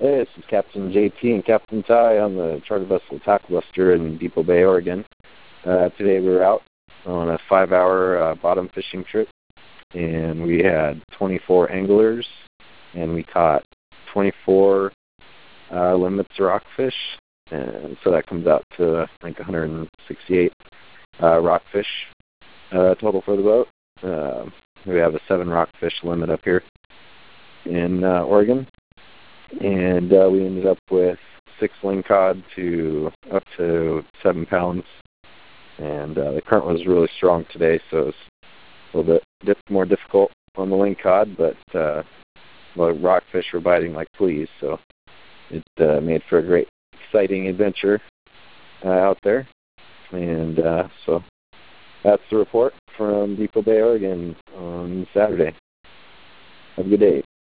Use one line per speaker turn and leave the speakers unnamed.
Hey, this is Captain JT and Captain Ty on the charter vessel Tacklebuster in Depot Bay, Oregon. Today we were out on a 5-hour bottom fishing trip, and we had 24 anglers, and we caught 24 limits rockfish, and so that comes out to, I think, 168 rockfish total for the boat. We have a 7 rockfish limit up here in Oregon. And we ended up with 6 lingcod up to 7 pounds. And the current was really strong today, so it was a little bit more difficult on the lingcod, but the rockfish were biting like fleas, so it made for a great, exciting adventure out there. And so that's the report from Depot Bay, Oregon on Saturday. Have a good day.